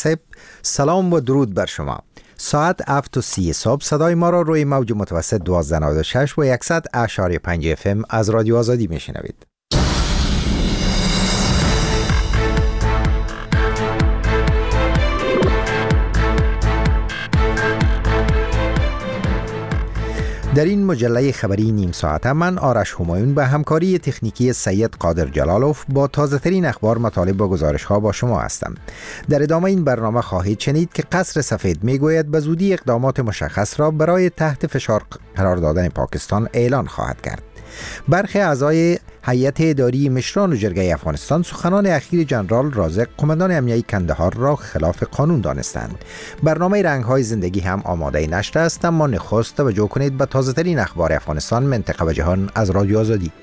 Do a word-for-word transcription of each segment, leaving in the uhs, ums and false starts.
سلام و درود بر شما. ساعت هفت و سی صبح صدای ما را روی موج متوسط دوازده نود و شش و صد اشاری پنج اف ام از رادیو آزادی میشنوید. در این مجله خبری نیم ساعته من آرش همایون به همکاری تکنیکی سید قادر جلالوف با تازه ترین اخبار، مطالب و گزارش ها با شما هستم. در ادامه این برنامه خواهید شنید که قصر سفید میگوید به زودی اقدامات مشخص را برای تحت فشار قرار دادن پاکستان اعلان خواهد کرد. برخی اعضای هیئت اداری مشران جرگه افغانستان سخنان اخیر جنرال رازق قماندان امنیه کندهار را خلاف قانون دانستند. برنامه رنگ‌های زندگی هم آماده نشر است، اما نخست توجه کنید به تازه ترین اخبار افغانستان، منطقه و جهان از رادیو آزادی.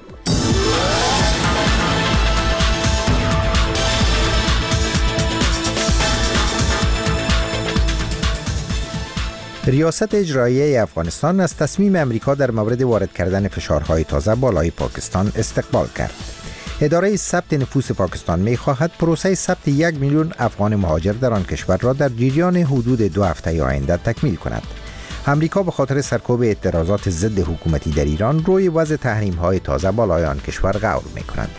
ریاست اجراییه افغانستان از تصمیم امریکا در مورد وارد کردن فشارهای تازه بالای پاکستان استقبال کرد. اداره ثبت نفوس پاکستان می خواهد پروسه ثبت یک میلیون افغان مهاجر در آن کشور را در جریان حدود دو هفته آینده تکمیل کند. امریکا به خاطر سرکوب اعتراضات ضد حکومتی در ایران روی وضع تحریم‌های تازه بالای آن کشور غور می کند.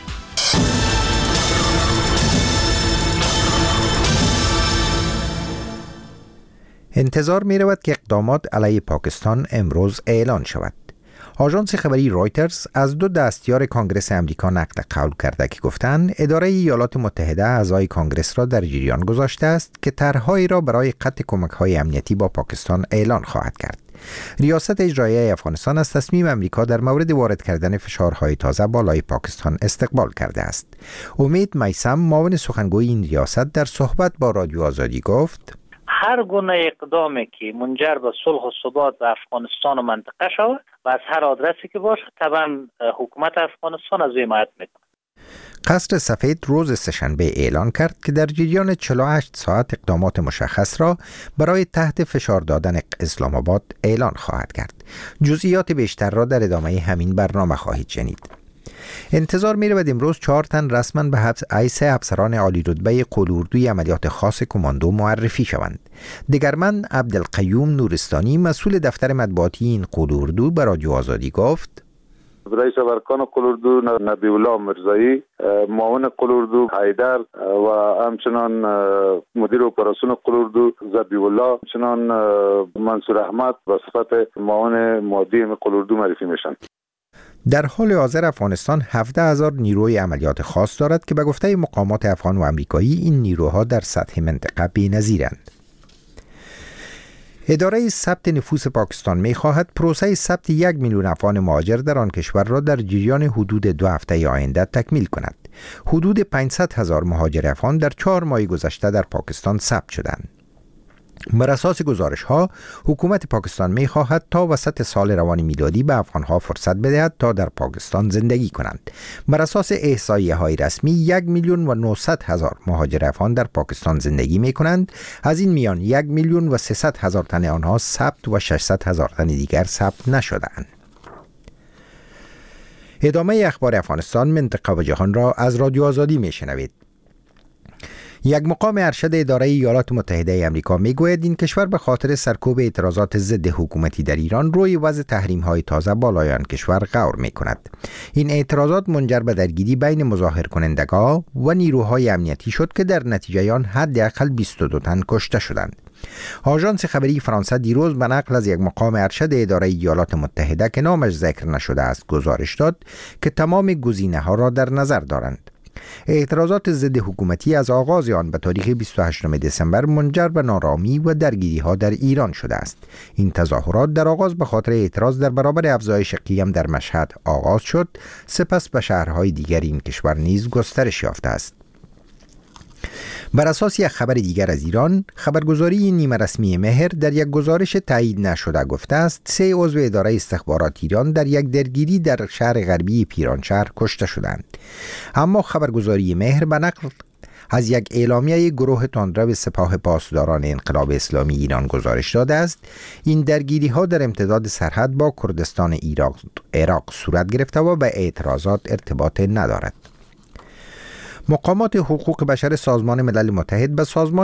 انتظار می رود که اقدامات علیه پاکستان امروز اعلان شود. آژانس خبری رایترز از دو دستیار کانگرس امریکا نقل قول کرده که گفتند اداره ایالات متحده اعضای کانگرس را در جریان گذاشته است که طرحهایی را برای قطع کمک‌های امنیتی با پاکستان اعلان خواهد کرد. ریاست اجراییه افغانستان از تصمیم امریکا در مورد وارد کردن فشارهای تازه بالای پاکستان استقبال کرده است. امید میثم، معاون سخنگوی این ریاست، در صحبت با رادیو آزادی گفت: هر گونه اقدامی که منجر به صلح و ثبات در افغانستان و منطقه شود و از هر آدرسی که باشه طبعا حکومت افغانستان از حمایت میکنه. قصر سفید روز سه‌شنبه اعلان کرد که در جریان چهل و هشت ساعت اقدامات مشخص را برای تحت فشار دادن اسلام آباد اعلان خواهد کرد. جزئیات بیشتر را در ادامه همین برنامه خواهید شنید. انتظار می رود امروز چهار تن رسما به حبس ایسه افسران عالی رتبه قلاردوی عملیات خاص کماندو معرفی شوند. دگرمن عبدالقیوم نورستانی، مسئول دفتر مطبوعاتی این قلاردو، به رادیو آزادی گفت: رئیس ارکان قلاردو نبی الله مرزایی، معاون قلاردو حیدر و همچنان مدیر اپراسیون قلاردو ذبیح الله، همچنان منصور احمد به صفت معاون مادی قلاردو معرفی میشن. در حال حاضر افغانستان هفده هزار نیروی عملیات خاص دارد که به گفته مقامات افغان و امریکایی این نیروها در سطح منطقه بی‌نظیرند. اداره ثبت نفوس پاکستان می خواهد پروسه ثبت یک میلیون افغان مهاجر در آن کشور را در جریان حدود دو هفته آینده تکمیل کند. حدود پانصد هزار مهاجر افغان در چهار ماه گذشته در پاکستان ثبت شدند. بر اساس گزارش ها، حکومت پاکستان می خواهد تا وسط سال روان میلادی به افغان ها فرصت بدهد تا در پاکستان زندگی کنند. بر اساس احصایه های رسمی، یک میلیون و نهصد هزار مهاجر افغان در پاکستان زندگی می کنند. از این میان یک میلیون و سیصد هزار تن آنها ثبت و ششصد هزار تن دیگر ثبت نشده‌اند. ادامه اخبار افغانستان، منطقه و جهان را از رادیو آزادی می شنوید. یک مقام ارشد اداره ایالات متحده آمریکا میگوید این کشور به خاطر سرکوب اعتراضات ضد حکومتی در ایران روی وضع تحریم‌های تازه بالای آن کشور غور می‌کند. این اعتراضات منجر به درگیری بین مظاهر کنندگان و نیروهای امنیتی شد که در نتیجه آن حداقل بیست و دو تن کشته شدند. آژانس خبری فرانسه دیروز به نقل از یک مقام ارشد اداره ایالات متحده که نامش ذکر نشده است گزارش داد که تمام گزینه‌ها را در نظر دارند. اعتراضات ضد حکومتی از آغاز آن به تاریخ بیست و هشتم دسامبر منجر به نارامی و درگیری ها در ایران شده است. این تظاهرات در آغاز به خاطر اعتراض در برابر افزایش قیم در مشهد آغاز شد، سپس به شهرهای دیگر این کشور نیز گسترش یافته است. بر اساس یک خبر دیگر از ایران، خبرگزاری نیمه رسمی مهر در یک گزارش تایید نشده گفته است سه عضو اداره استخبارات ایران در یک درگیری در شهر غربی پیرانشهر کشته شدند. اما خبرگزاری مهر به نقل از یک اعلامیه گروه تندرو سپاه پاسداران انقلاب اسلامی ایران گزارش داده است این درگیری ها در امتداد سرحد با کردستان عراق عراق صورت گرفته و به اعتراضات ارتباط ندارد. مقامات حقوق بشر سازمان ملل متحد به سازمان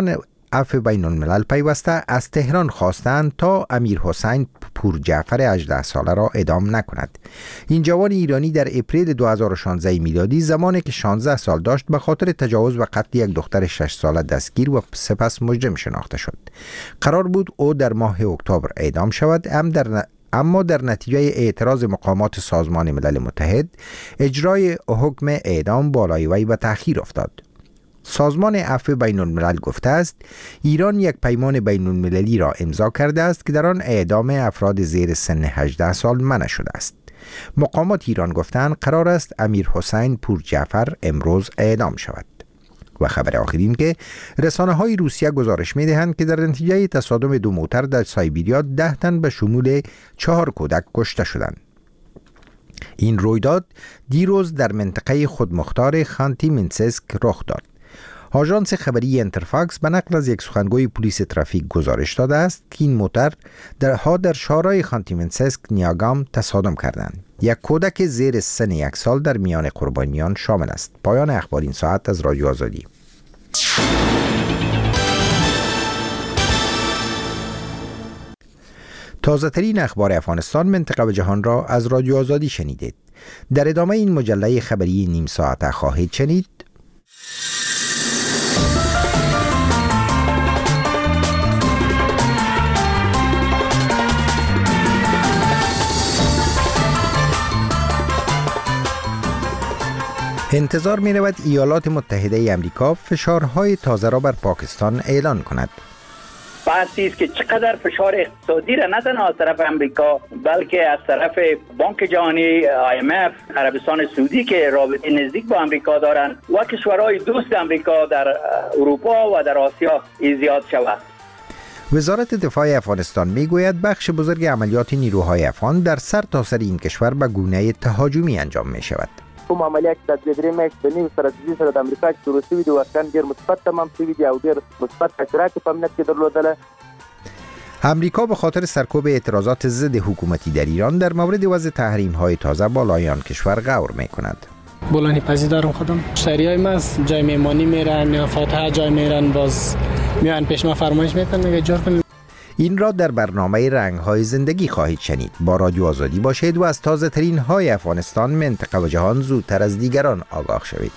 عفو بین الملل پیوسته از تهران خواستند تا امیر حسین پور جعفر هجده ساله را اعدام نکند. این جوان ایرانی در اپریل دو هزار و شانزده میلادی زمانی که شانزده سال داشت به خاطر تجاوز و قتل یک دختر شش ساله دستگیر و سپس مجرم شناخته شد. قرار بود او در ماه اکتبر اعدام شود، هم در اما در نتیجه اعتراض مقامات سازمان ملل متحد اجرای حکم اعدام بالای وی به تأخیر افتاد. سازمان عفو بین الملل گفته است ایران یک پیمان بین المللی را امضا کرده است که در آن اعدام افراد زیر سن هجده سال منع شده است. مقامات ایران گفتند قرار است امیر حسین پور جعفر امروز اعدام شود. و خبر آخرین که رسانه های روسیه گزارش می دهند که در نتیجه تصادم دو موتر در سایبیریا ده تن به شمول چهار کودک کشته شدند. این رویداد دیروز در منطقه خودمختار خانتی منسسک رخ داد. آژانس خبری انترفاکس به نقل از یک سخنگوی پلیس ترافیک گزارش داده است که این موتر درها در شارع خانتی منسسک نیاگام تصادم کردند. یک کودک زیر سن یک سال در میان قربانیان شامل است. پایان اخبار این ساعت از رادیو آزادی. تازه ترین اخبار افغانستان، منطقه و جهان را از رادیو آزادی شنیدید. در ادامه این مجله خبری نیم ساعته خواهید شنید: انتظار می رود ایالات متحده امریکا فشارهای تازه را بر پاکستان اعلان کند. بحثی است که چقدر فشار اقتصادی را نه تنها از طرف امریکا بلکه از طرف بانک جهانی، آی ام اف، عربستان سعودی که رابطه نزدیک با امریکا دارند و کشورهای دوست امریکا در اروپا و در آسیا زیاد شود. وزارت دفاع افغانستان میگوید بخش بزرگ عملیات نیروهای افغان در سرتاسر این کشور به گونه تهاجمی انجام می شود. کوم عملیات د درې میاشتې د نیو ستراتیژي سره د امریکا چې شروع شوي دي واقعا ډېر مثبت تمام شوي دي او ډېر مثبت تاثیرات په امنیت کې درلودله. امریکا به خاطر سرکوب اعتراضات ضد حکومتی در ایران در مورد وضع تحریم‌های تازه بالای آن کشور غور می‌کند. بولانی پذیر دارم خودم. مشتریای ما از جای میمانی میرن، فاتحه جای میرن، باز میان پیش ما فرمایش میکنن که اجاره کنید. این را در برنامه رنگ‌های زندگی خواهید شنید. با رادیو آزادی باشید و از تازه ترین های افغانستان، منطقه و جهان زودتر از دیگران آگاه شوید.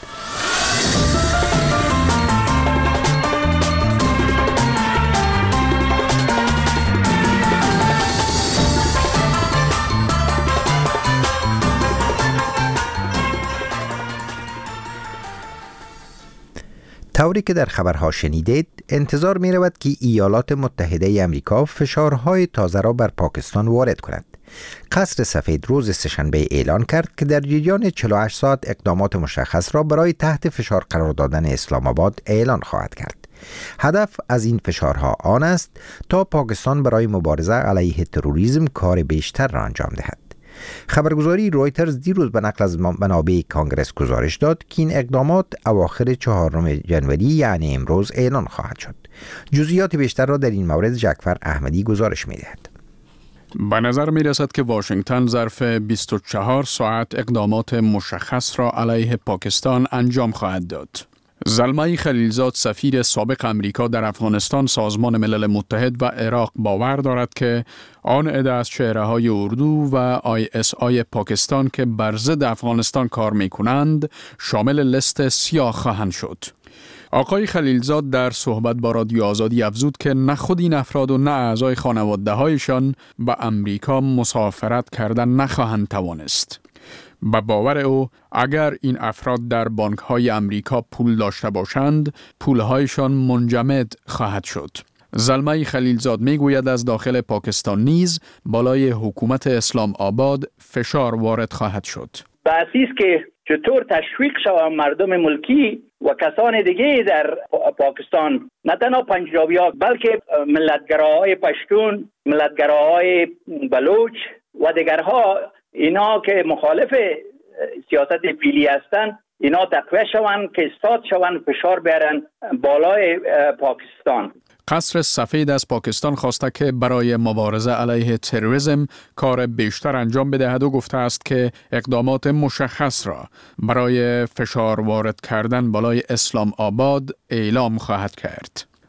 طوری که در خبرها شنیدید، انتظار می رود که ایالات متحده امریکا فشارهای تازه را بر پاکستان وارد کند. قصر سفید روز سه‌شنبه اعلان کرد که در جریان چهل و هشت ساعت اقدامات مشخص را برای تحت فشار قرار دادن اسلام آباد اعلان خواهد کرد. هدف از این فشارها آن است تا پاکستان برای مبارزه علیه تروریسم کار بیشتر را انجام دهد. خبرگزاری رویترز دیروز به نقل از منابع کانگرس گزارش داد که این اقدامات اواخر چهارم ژانویه یعنی امروز اعلان خواهد شد. جزئیات بیشتر را در این مورد جعفر احمدی گزارش می‌دهد. به نظر می رسد که واشنگتن ظرف بیست و چهار ساعت اقدامات مشخص را علیه پاکستان انجام خواهد داد. زلمه خلیلزاد سفیر سابق امریکا در افغانستان سازمان ملل متحد و عراق باور دارد که آن عده از چهره‌های اردو و آی اس آی پاکستان که بر ضد افغانستان کار می‌کنند شامل لیست سیاه خواهند شد. آقای خلیلزاد در صحبت با رادیو آزادی افزود که نه خود این افراد و نه اعضای خانواده‌هایشان به امریکا مسافرت کردن نخواهند توانست. به باور او اگر این افراد در بانک‌های امریکا پول داشته باشند پول‌هایشان منجمد خواهد شد. زلمه خلیلزاد میگوید از داخل پاکستان نیز بالای حکومت اسلام آباد فشار وارد خواهد شد. بحثی است که چطور تشویق شود مردم ملکی و کسان دیگه در پاکستان، نه تنها پنجابی‌ها بلکه ملتگراهای پشتون، ملتگراهای بلوچ و دیگرها، اینا که مخالف سیاست فعلی هستند، اینا تقویه شوند که استاد شوند فشار بیارن بالای پاکستان. قصر سفید از پاکستان خواسته که برای مبارزه علیه تروریسم کار بیشتر انجام بدهد و گفته است که اقدامات مشخص را برای فشار وارد کردن بالای اسلام آباد اعلام خواهد کرد.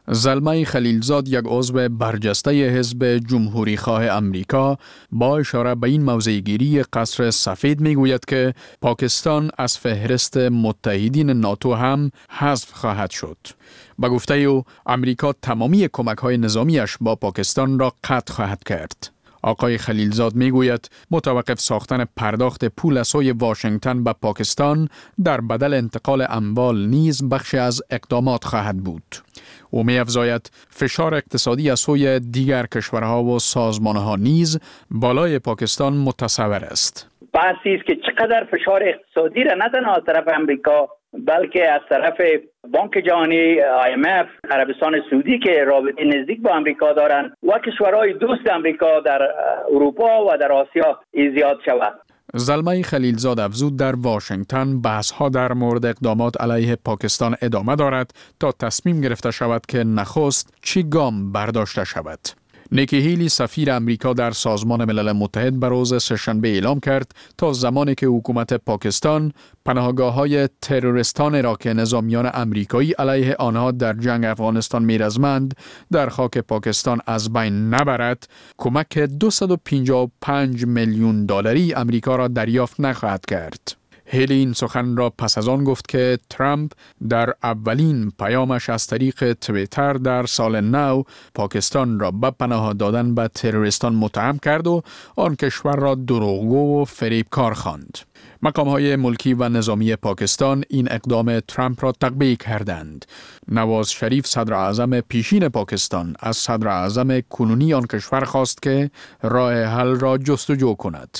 زلمه خلیلزاد، یک عضو برجسته حزب جمهوری خواه امریکا، با اشاره به این موضع‌گیری قصر سفید میگوید که پاکستان از فهرست متحدین ناتو هم حذف خواهد شد. با گفته او، امریکا تمامی کمک‌های نظامیش با پاکستان را قطع خواهد کرد. آقای خلیلزاد میگوید متوقف ساختن پرداخت پول از سوی واشنگتن به پاکستان در بدل انتقال اموال نیز بخشی از اقدامات خواهد بود. او می‌افزاید فشار اقتصادی از سوی دیگر کشورها و سازمانها نیز بالای پاکستان متصور است. بحثی است که چقدر فشار اقتصادی را نه تنها از طرف امریکا بلکه از طرف بانک جهانی، آی ام اف، عربستان سعودی که رابطه نزدیک با امریکا دارند و کشورهای دوست امریکا در اروپا و در آسیا زیاد شود. زلمه خلیلزاد افزود در واشنگتن بحث‌ها در مورد اقدامات علیه پاکستان ادامه دارد تا تصمیم گرفته شود که نخست چی گام برداشته شود. نیکی هیلی، سفیر امریکا در سازمان ملل متحد، به روز سه‌شنبه اعلام کرد تا زمانی که حکومت پاکستان پناهگاه‌های تروریستان را که نظامیان امریکایی علیه آنها در جنگ افغانستان می‌رزمند در خاک پاکستان از بین نبرد، کمک دویست و پنجاه و پنج میلیون دلاری امریکا را دریافت نخواهد کرد. هیلی این سخن را پس از آن گفت که ترامپ در اولین پیامش از طریق توییتر در سال نو پاکستان را به پناه دادن به تروریستان متهم کرد و آن کشور را دروغگو و فریبکار خواند. مقام‌های ملکی و نظامی پاکستان این اقدام ترامپ را تقبیح کردند. نواز شریف، صدر اعظم پیشین پاکستان، از صدر اعظم کنونی آن کشور خواست که راه حل را جستجو کند.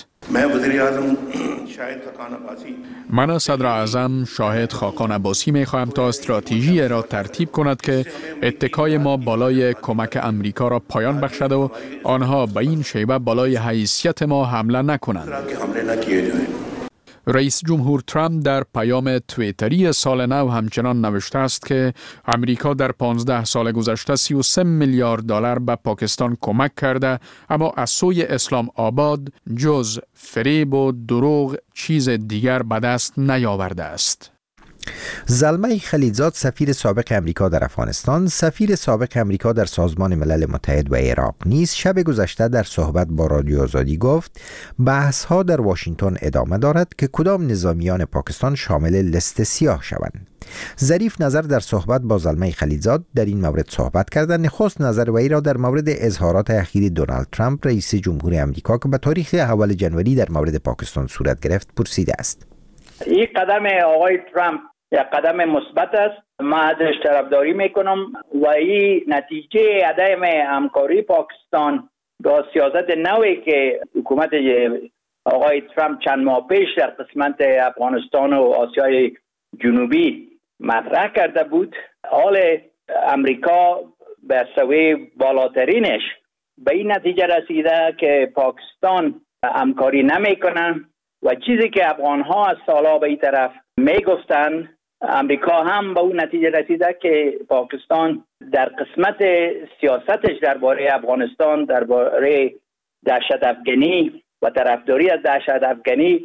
من از صدر اعظم شاهد خاقان عباسی می خواهم تا استراتژی را ترتیب کند که اتکای ما بالای کمک امریکا را پایان بخشد و آنها به این شیوه بالای حیثیت ما حمله نکنند. رئیس جمهور ترامپ در پیام توییتری سال نو همچنان نوشته است که امریکا در پانزده سال گذشته سی و سه میلیارد دلار به پاکستان کمک کرده، اما از سوی اسلام آباد جز فریب و دروغ چیز دیگر به دست نیاورده است. زلمه خلیلزاد، سفیر سابق امریکا در افغانستان، سفیر سابق امریکا در سازمان ملل متحد و عراق نیز شب گذشته در صحبت با رادیو آزادی گفت بحث ها در واشنگتن ادامه دارد که کدام نظامیان پاکستان شامل لست سیاه شوند. ظریف نظر در صحبت با زلمه خلیلزاد در این مورد صحبت کردند. نخست نظر وی را در مورد اظهارات اخیر دونالد ترامپ رئیس جمهور امریکا که به تاریخ اول جنوری در مورد پاکستان صورت گرفت پرسیده است. این قدم آقای ترامپ یک قدم مثبت است. ما ازش طرفداری میکنم و این نتیجه عدم همکاری پاکستان با سیاست نوی که حکومت آقای ترامپ چند ماه پیش در قسمت افغانستان و آسیای جنوبی مطرح کرده بود. حال امریکا به سوی بالاترینش به این نتیجه رسیده که پاکستان همکاری نمیکنه و چیزی که افغانها از سالها به این طرف میگفتن، امریکا هم به اون نتیجه رسیده که پاکستان در قسمت سیاستش درباره افغانستان، درباره دهشت افغانی و طرفداری از دهشت افغانی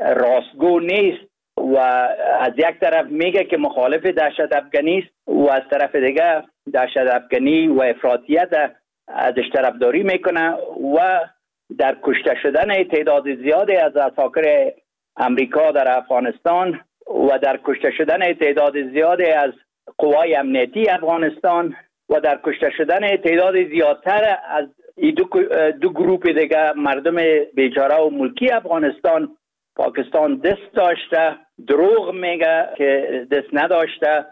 راستگو نیست و از یک طرف میگه که مخالف دهشت افغانی است و از طرف دیگه دهشت افغانی و افراطیت ازش طرفداری میکنه و در کشته شدن تعداد زیادی از عساکر امریکا در افغانستان و در کشته شدن تعداد زیادی از قوای امنیتی افغانستان و در کشته شدن تعداد زیادتر از دو, دو گروپ دیگه مردم بیچاره و ملکی افغانستان پاکستان دست داشته. دروغ میگه که دست نداشته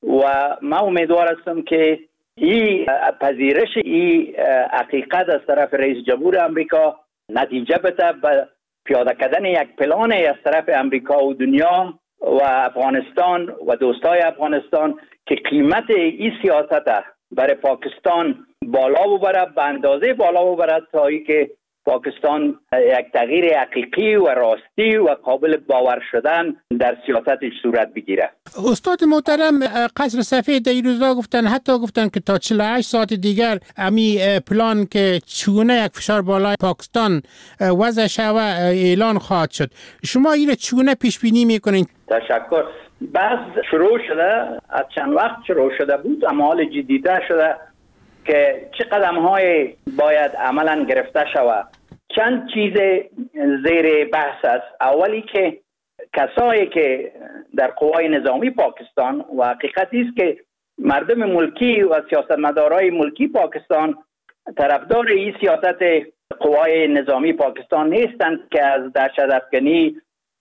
و من امیدوار هستم که این پذیرش این حقیقت از طرف رئیس جمهور امریکا نتیجه بده به پیاده کردن یک پلان از طرف امریکا و دنیا و افغانستان و دوستای افغانستان که قیمت این سیاست برای پاکستان بالا ببره، به اندازه بالا ببره تا ای که پاکستان یک تغییر حقیقی و راستی و قابل باور شدن در سیاستش صورت بگیره. استاد محترم، قصر سفید در این روزا گفتن، حتی گفتن که تا چهل و هشت ساعت دیگر امی پلان که چونه یک فشار بالای پاکستان وضع شوه اعلان خواهد شد. شما این چونه پیش بینی میکنین؟ تشکر. بحث شروع شده، از چند وقت شروع شده بود، اما حال جدی‌تر شده که چه قدم‌های باید عملاً گرفته شود. چند چیز زیر بحث است. اولی که کسایی که در قوای نظامی پاکستان، و حقیقتی است که مردم ملکی و سیاستمدارای ملکی پاکستان طرفدار این سیاست قوای نظامی پاکستان نیستند که از دهشت افکنی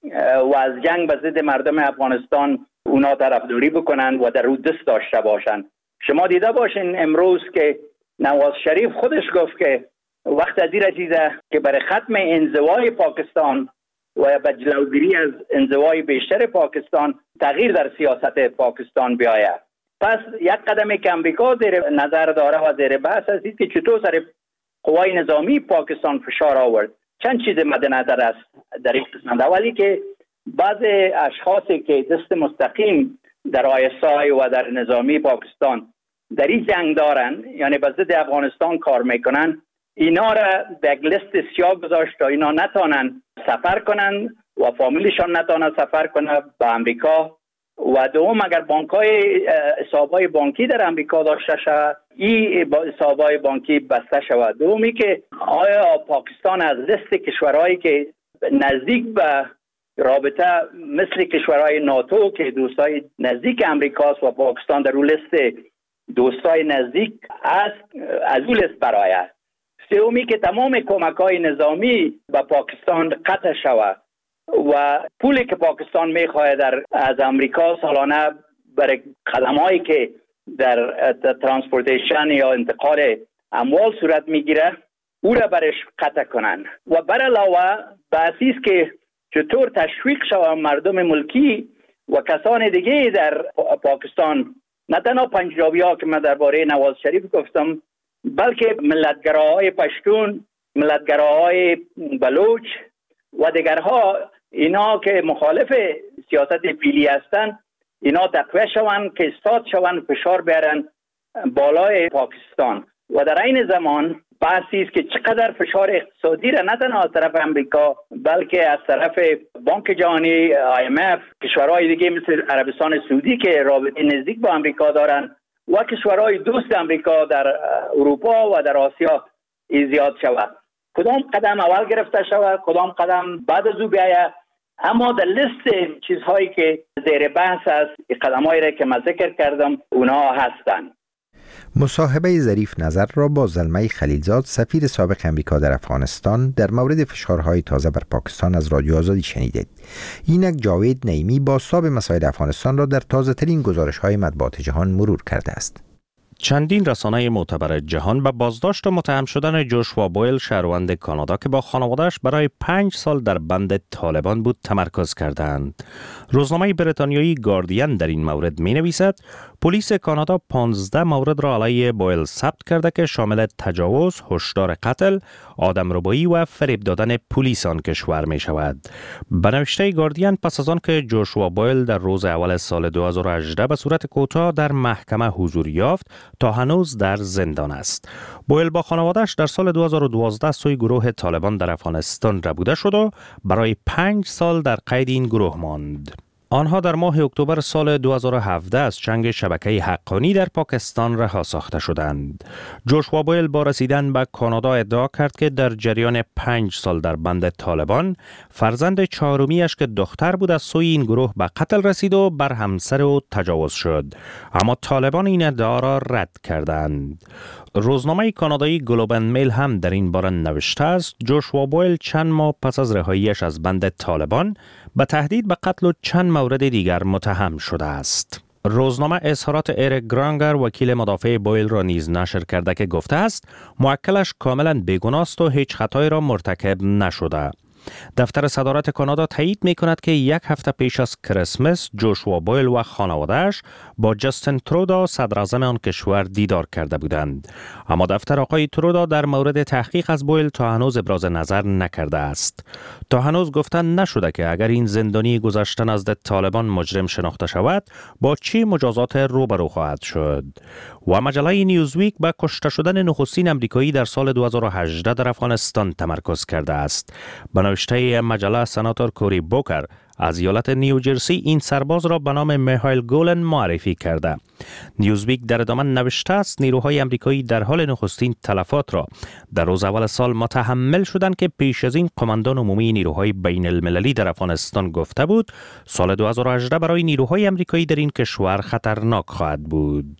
و از جنگ به ضد مردم افغانستان اونا طرفداری بکنند و در رو دست داشته باشند. شما دیده باشین امروز که نواز شریف خودش گفت که وقت از این رسیده که برای ختم انزوای پاکستان و به جلوگیری از انزوای بیشتر پاکستان تغییر در سیاست پاکستان بیاید. پس یک قدمی که امریکا زیر نظر داره و زیر بحث است که چطور سر قوای نظامی پاکستان فشار آورد. چند چیز مد نظر است در این قسمت. اولی که بعض اشخاصی که دست مستقیم در آی اس آی و در نظامی پاکستان در این جنگ دارن، یعنی به ضد افغانستان کار میکنن، اینا را به یک لیست سیاه گذاشت تا اینا نتانن سفر کنن و فامیلشان نتانن سفر کنن به امریکا. و دوم اگر بانک‌های حساب‌های بانکی در امریکا داشته شود، این حساب‌های بانکی بسته شود. دومی که آیا پاکستان از لیست کشورهایی که نزدیک به رابطه مثل کشورهای ناتو که دوستای نزدیک امریکاست و پاکستان در اون لیست دوستای نزدیک است، از اون لیست برآید. سومی که تمام کمک‌های نظامی به پاکستان قطع شود و پولی که پاکستان میخواهد در از امریکا سالانه برای خدماتی که در ترانسپورتیشن یا انتقال اموال صورت میگیره او را برش قطع کنن. و بر علاوه بحثی است که چطور تشویق شود مردم ملکی و کسان دیگه در پاکستان، نه تنها پنجابی ها که من درباره نواز شریف گفتم، بلکه ملتگراهای پشتون، ملتگراهای بلوچ و دیگرها، اینا که مخالف سیاست فعلی هستند، اینا تقویه شوند که استاد شوند، فشار بیارن بالای پاکستان. و در این زمان بحثی است که چقدر فشار اقتصادی را نه تنها از طرف امریکا بلکه از طرف بانک جهانی، آی ام اف، کشورهای دیگه مثل عربستان سعودی که رابطه نزدیک با امریکا دارن و کشورهای دوست امریکا در اروپا و در آسیا زیاد شود. کدام قدم اول گرفته شود، کدام قدم بعد از او بیاید. اما در لیست چیزهایی که زیر بحث است، قدمایی را که من ذکر کردم اونا هستند. مصاحبه ظریف نظر را با زلمه خلیلزاد، سفیر سابق امریکا در افغانستان، در مورد فشارهای تازه بر پاکستان از رادیو آزادی شنیدید. اینک جاوید نعیمی بازتاب مسائل افغانستان را در تازه ترین گزارش های مطبوعات جهان مرور کرده است. چندین رسانه معتبر جهان به بازداشت و متهم شدن جوشوا بویل، شهروند کانادا که با خانواده‌اش برای پنج سال در بند طالبان بود، تمرکز کردند. روزنامه بریتانیایی گاردین در این مورد می نویسد پلیس کانادا پانزده مورد را علیه بویل ثبت کرده که شامل تجاوز، هشدار قتل، آدمربایی و فریب دادن پلیس آن کشور می شود. به نوشته گاردین، پس از آن که جوشوا بویل در روز اول سال دو هزار و هجده به صورت کوتاه در محکمه حضور یافت، تا هنوز در زندان است. بویل با خانواده‌اش در سال دو هزار و دوازده سوی گروه طالبان در افغانستان ربوده شد و برای پنج سال در قید این گروه ماند. آنها در ماه اکتبر سال دو هزار و هفده از چنگ شبکه حقانی در پاکستان رها ساخته شدند. جوشوا بویل با رسیدن به کانادا ادعا کرد که در جریان پنج سال در بند طالبان فرزند چهارمیش که دختر بود از سوی این گروه به قتل رسید و بر همسر او تجاوز شد، اما طالبان این ادعا را رد کردند. روزنامه کانادایی گلوب اند میل هم در این باره نوشته است جوشوا بویل چند ماه پس از رهاییش از بند طالبان به تهدید به قتل و چند مورد دیگر متهم شده است. روزنامه اظهارات اریک گرانگر، وکیل مدافع بویل، را نیز نشر کرده که گفته است موکلش کاملا بیگناه است و هیچ خطایی را مرتکب نشده. دفتر صدارت کانادا تایید می کند که یک هفته پیش از کریسمس جوشوا بویل و خانواده‌اش با جاستین ترودا، صدر اعظم آن کشور، دیدار کرده بودند. اما دفتر آقای ترودا در مورد تحقیق از بویل تا هنوز ابراز نظر نکرده است. تا هنوز گفتن نشده که اگر این زندانی گذشته نزد طالبان مجرم شناخته شود با چه مجازات روبرو خواهد شد. و مجله نیوزویک به کشته شدن نخستین امریکایی در سال دو هزار و هجده در افغانستان تمرکز کرده است. به نوشته مجله سناتور کوری بوکر از ایالت نیوجرسی این سرباز را به نام میخائیل گولن معرفی کرده. نیوزویک در ادامه نوشته است نیروهای آمریکایی در حال نخستین تلفات را در روز اول سال متحمل شدند که پیش از این قماندان عمومی نیروهای بین المللی در افغانستان گفته بود سال دو هزار و هجده برای نیروهای آمریکایی در این کشور خطرناک خواهد بود.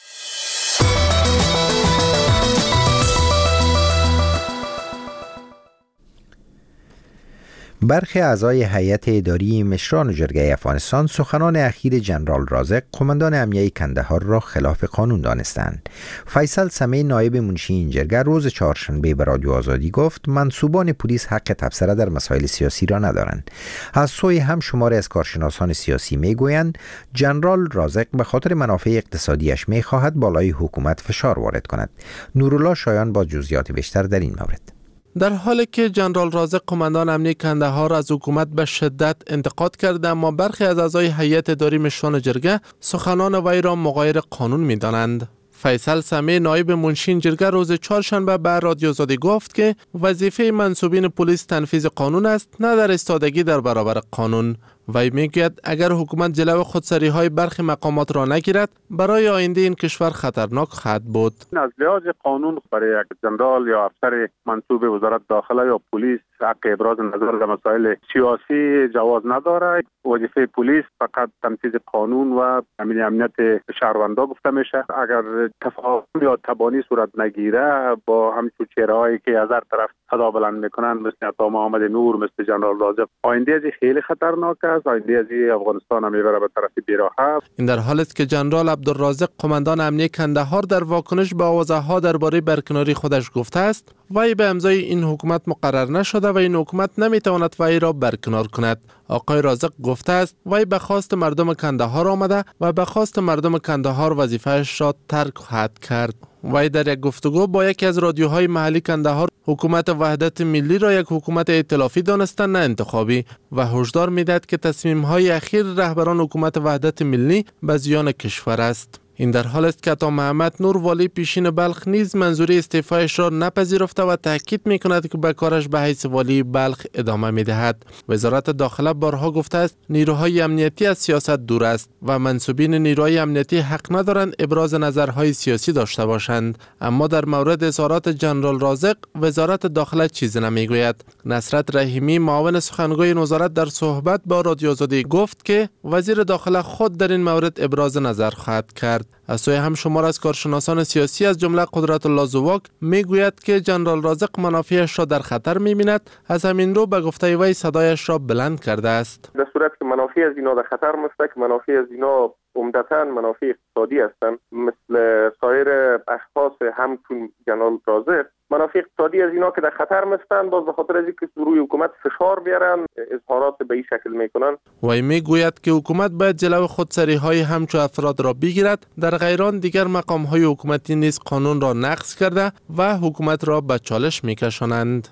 برخی اعضای هیئت اداری مشران جرگه افغانستان سخنان اخیر جنرال رازق قماندان امنیه کندهار را خلاف قانون دانستند. فیصل سمی نایب منشی این جرگه روز چهارشنبه به رادیو آزادی گفت منصوبان پلیس حق تبصره در مسائل سیاسی را ندارند. از سوی هم شماری از کارشناسان سیاسی میگویند جنرال رازق به خاطر منافع اقتصادیش میخواهد بالای حکومت فشار وارد کند. نورالله شایان با جزئیات بیشتر در این مورد. در حالی که جنرال رازق قماندان امنیه کندهار از حکومت به شدت انتقاد کرده، اما برخی از اعضای هیئت اداری مشران جرگه سخنان وی را مغایر قانون می‌دانند. فیصل سمی نایب منشی جرگه روز چهارشنبه به رادیو آزادی گفت که وظیفه منصوبین پلیس تنفیذ قانون است، نه در ایستادگی در برابر قانون. وی میگوید اگر حکومت جلو خودسری های برخی مقامات را نگیرد برای آینده این کشور خطرناک خواهد بود. از لحاظ قانون برای یک جنرال یا افسر منصوب وزارت داخله یا پلیس حق ابراز نظر در مسائل سیاسی جواز نداره. وظیفه پلیس فقط تنفیذ قانون و تامین امنیت شهروندا گفته میشه. اگر تفاهم یا تبانی صورت نگیره با همچون چهره‌هایی که از هر طرف صدا بلند میکنن مثل عطا محمد نور، مثل جنرال رازق، آینده از خیلی خطرناک است. آینده از افغانستان هم میبره به طرف بی‌راحت. این در حالی است که جنرال عبدالرازق قماندان امنیه کندهار در واکنش به آوازه‌ها درباره برکناری خودش گفته است وی به امضای این حکومت مقرر نشده و این حکومت نمیتواند وی را برکنار کند. آقای رازق گفته است وی به خواست مردم کندهار آمده و به خواست مردم کندهار وظیفه‌اش را ترک خواهد کرد. وی در یک گفتگو با یکی از رادیوهای محلی کندهار حکومت وحدت ملی را یک حکومت ائتلافی دانسته نه انتخابی و هشدار میداد که تصمیم‌های اخیر رهبران حکومت وحدت ملی به زیان کشور است. این در حال است که عطا محمد نور والی پیشین بلخ نیز منظوری استعفایش را نپذیرفته و تاکید می‌کند که به کارش به حیث والی بلخ ادامه می‌دهد. وزارت داخله بارها گفته است نیروهای امنیتی از سیاست دور است و منصوبین نیروهای امنیتی حق ندارند ابراز نظرهای سیاسی داشته باشند. اما در مورد اظهارات جنرال رازق وزارت داخله چیزی نمیگوید. نصرت رحیمی معاون سخنگوی وزارت در صحبت با رادیو آزادی گفت که وزیر داخله خود در این مورد ابراز نظر خواهد کرد. از سوی هم شمار از کارشناسان سیاسی از جمله قدرت الله زواک میگوید که جنرال رازق منافعش را در خطر می‌بیند. از همین رو به گفته وی صدایش را بلند کرده است. در صورت که منافع از اینا در خطر است که منافع از اینا عمدتاً منافع اقتصادی هستند، مثل سایر اشخاص همچون جنرال رازق منافع اقتصادی از اینا که در خطر هستند، باز به خاطر از اینکه روی حکومت فشار بیارن اظهارات به این شکل میکنن. وی میگوید که حکومت باید جلو خودسری های همچون افراد را بگیرد. در غیران دیگر مقام های حکومتی نیز قانون را نقض کرده و حکومت را به چالش میکشانند.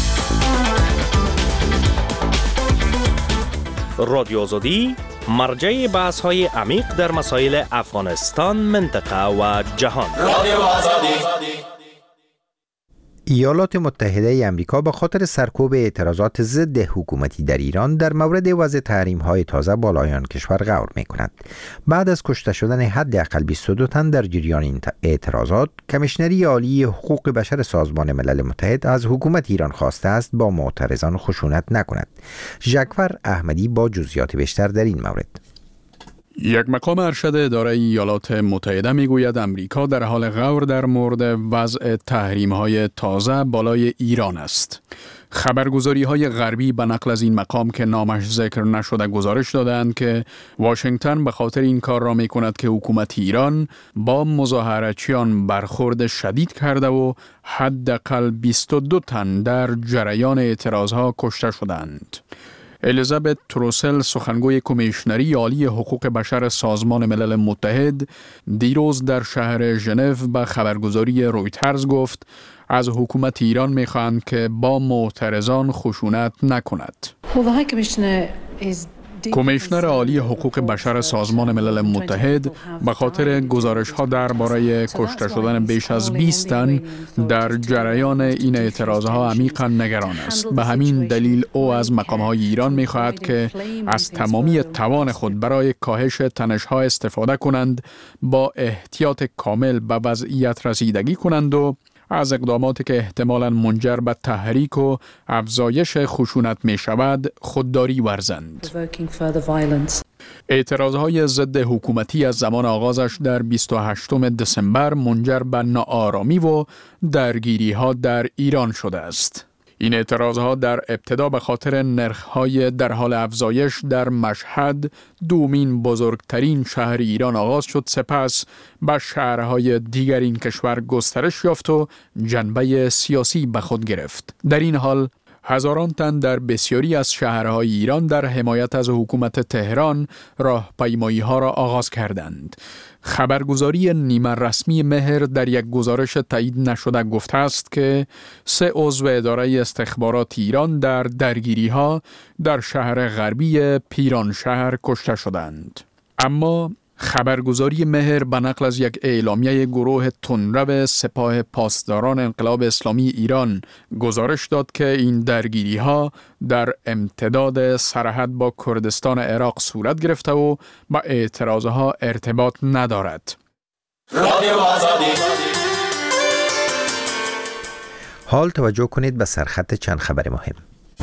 رادیو آزادی مرجع بحث های عمیق در مسائل افغانستان، منطقه و جهان. رادیو آزادی. ایالات متحده امریکا به خاطر سرکوب اعتراضات ضد حکومتی در ایران در مورد وضع تحریم‌های تازه بالای آن کشور غور می‌کند. بعد از کشته شدن حداقل بیست و دو تن در جریان این اعتراضات، کمیشنری عالی حقوق بشر سازمان ملل متحد از حکومت ایران خواسته است با معترضان خشونت نکند. ژکور احمدی با جزئیات بیشتر در این مورد. یک مقام ارشد اداره ایالات متحده میگوید امریکا در حال غور در مورد وضع تحریم‌های تازه بالای ایران است. خبرگزاری های غربی به نقل از این مقام که نامش ذکر نشده گزارش دادند که واشنگتن به خاطر این کار را می کند که حکومت ایران با مظاهرچیان برخورد شدید کرده و حداقل بیست و دو تن در جریان اعتراضها کشته شدند. الیزابت تروسل سخنگوی کمیشنری عالی حقوق بشر سازمان ملل متحد دیروز در شهر ژنو به خبرگزاری رویترز گفت از حکومت ایران می‌خواهند که با معترضان خشونت نکند. Well, the High Commissioner is کمیشنر عالی حقوق بشر سازمان ملل متحد به خاطر گزارش‌ها درباره کشته شدن بیش از بیست تن در جریان این اعتراضها عمیقاً نگران است. به همین دلیل او از مقام‌های ایران می‌خواهد که از تمامی توان خود برای کاهش تنش‌ها استفاده کنند، با احتیاط کامل به وضعیت رسیدگی کنند و از اقداماتی که احتمالاً منجر به تحریک و افزایش خشونت می شود خودداری ورزند. اعتراضهای ضد حکومتی از زمان آغازش در بیست و هشتم دسامبر منجر به ناآرامی و درگیری‌ها در ایران شده است. این اعتراضها در ابتدا به خاطر نرخ‌های در حال افزایش در مشهد، دومین بزرگترین شهر ایران آغاز شد، سپس به شهرهای دیگر این کشور گسترش یافت و جنبه سیاسی به خود گرفت. در این حال هزاران تن در بسیاری از شهرهای ایران در حمایت از حکومت تهران راهپیمایی‌ها را آغاز کردند. خبرگزاری نیمه رسمی مهر در یک گزارش تایید نشده گفته است که سه عضو اداره استخبارات ایران در درگیری‌ها در شهر غربی پیرانشهر کشته شدند. اما خبرگزاری مهر به نقل از یک اعلامیه گروه تندرو سپاه پاسداران انقلاب اسلامی ایران گزارش داد که این درگیری‌ها در امتداد سرحد با کردستان عراق صورت گرفته و با اعتراضها ارتباط ندارد. حال توجه کنید به سرخط چند خبر مهم.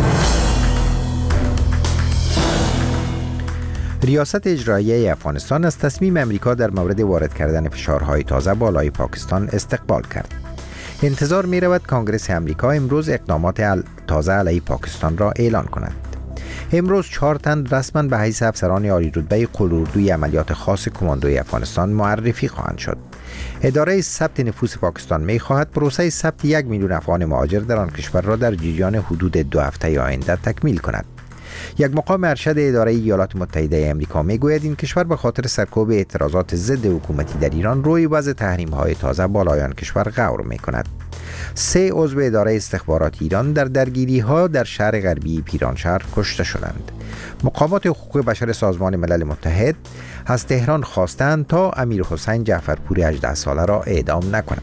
ریاست اجراییه افغانستان از تصمیم امریکا در مورد وارد کردن فشارهای تازه بالای پاکستان استقبال کرد. انتظار می رود کانگرس امریکا امروز اقدامات تازه علیه پاکستان را اعلان کند. امروز چهار تن رسما به حیث افسران عالی رتبه قلوردوی عملیات خاص کماندوی افغانستان معرفی خواهند شد. اداره ثبت نفوس پاکستان می خواهد پروسه ثبت یک میلیون افغان مهاجر در آن کشور را در جریان حدود دو هفته آینده تکمیل کند. یک مقام ارشد اداره ایالات متحده آمریکا میگوید این کشور به خاطر سرکوب اعتراضات ضد حکومتی در ایران روی وضع تحریم‌های تازه بالای آن کشور غور می‌کند. سه عضو اداره استخبارات ایران در درگیری‌ها در شهر غربی پیرانشهر کشته شدند. مقامات حقوق بشر سازمان ملل متحد از تهران خواستند تا امیر حسین جعفرپور هجده ساله را اعدام نکند.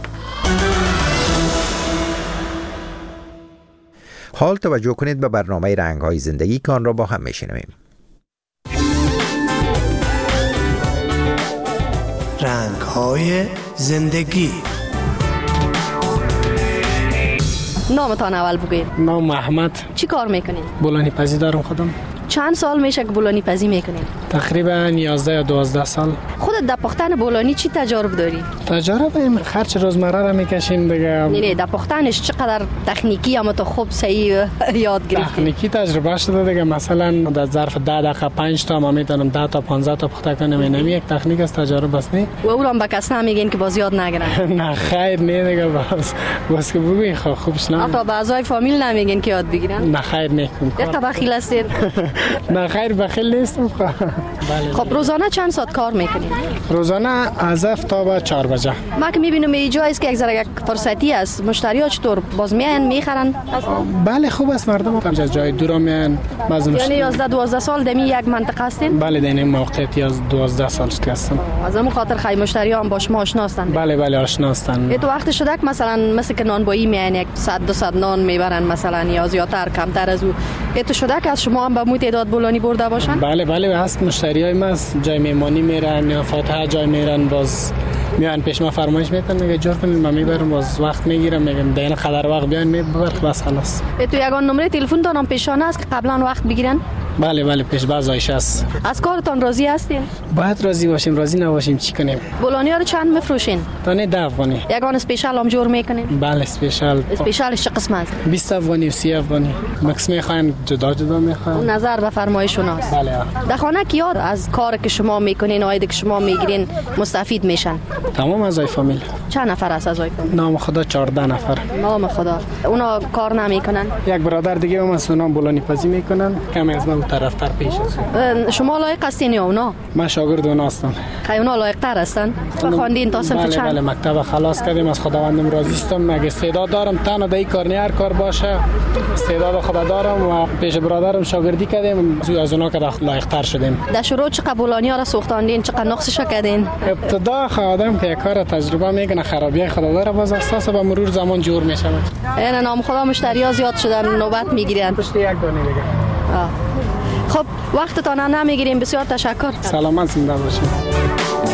حال توجه کنید به برنامه رنگ‌های زندگی که آن را با هم می‌شنویم. رنگ‌های زندگی. نامتان اول بگوید. نام محمد. چی کار میکنین؟ بولانی پزی دارم خودم. چند سال میشه که بولانی پزی میکنین؟ تقریبا یازده یا دوازده سال. خودت در پختن بولانی چی تجارب داری؟ تجارب این خرچ روزمره را میکشیم دیگه. نه نه در پختنش چقدر تکنیکی اما تو خوب صحیح یاد گرفتی؟ تکنیکی تجربه شده دیگه. مثلا در ظرف ده دقیقه پنج تا ما میتونم ده تا پانزده تا پخته کنم. اینم یک تکنیک از تجارب است. نه و اولم به کس نمیگین که باز یاد نگیرن؟ نه خیر نه دیگه. باز باز که بگوین خب خوبش نه. حتی به اعضای فامیل نمیگین که یاد بگیرن؟ نه خیر نکن. یک بخیل هستید؟ نه خیر بخیل نیستم. خب روزانه چند ساعت کار میکنید؟ روزانه از هفت تا به چهار بجه. ما که میبینم اینجا است که یک ذره یک فرصتی است. مشتری‌ها چطور باز میان میخرن؟ بله خوب است مردم از جای دور میان. بعضی یعنی یازده دوازده سال دمی یک منطقه هستین؟ بله در این موقعیت از دوازده سال هستم. از همون خاطر خیلی مشتری‌ها هم با شما آشنا هستند. بله بله آشنا هستند. تو وقت شده که مثلا مثل که نانبایی میان یک صد دو صد نان میبرن مثلا یا زیادتر کمتر از او. تو شده که از شما هم به مو تعداد بولانی برده باشن؟ بله بله هست مشتریای ما از جای میمانی میرن یا فاتحه جای میرن باز میان پیش ما فرمایش میتن میگه جور کنید ما میبرم باز وقت میگیرم میگم دیگه قدر وقت بیان میبر بس خلاص. تو یگان نمره تلفن دارم پیشانه است که قبلا وقت بگیرن؟ بله بله پیش باز آیش است. از کارتان راضی هستین؟ باید راضی باشیم راضی نباشیم چی کنیم؟ بولانی ها رو چند میفروشین؟ تانه ده افغانی. یگان اسپیشال هم جور میکنین؟ بله اسپیشال. اسپیشالش چه قسم است؟ بیست افغانی و سی افغانی. مکس میخواین جدا جدا میخواین؟ اون نظر به فرمایش شوناست. بله. در خانه کیا از کار که شما میکنین آید که شما میگیرین مستفید میشن؟ تمام اعضای فامیل. چند نفر است اعضای فامیل؟ نام خدا چهارده نفر. نام خدا. اونا کار نمیکنن؟ یک برادر دیگه هم از اونام بولانی پزی میکنن. کمی از ما زودتر رفتر پیش است. شما لایق هستین یا اونا؟ من شاگرد اونا هستم. خیلی اونا لایق تر هستن؟ خواندین تا صنف چند؟ بله مکتب خلاص کردیم، از خداوندم راضی هستم. اگه استعداد دارم تنها در این کار نه هر کار باشه، استعداد خدا دارم و پیش برادرم شاگردی کردیم، از اونا که لایق تر شدیم. در شروع چه قبولانی ها را سوختاندین، چه نقصش کردین؟ ابتدا آدم که کار تجربه میکنه خرابی خدا داره، باز اساس به مرور زمان جور میشه. یعنی نام خدا مشتری زیاد شدن، نوبت میگیرن. پشت یک دانه دیگه. خب وقتتان نمیگیریم، بسیار تشکر. سلامت زنده باشید.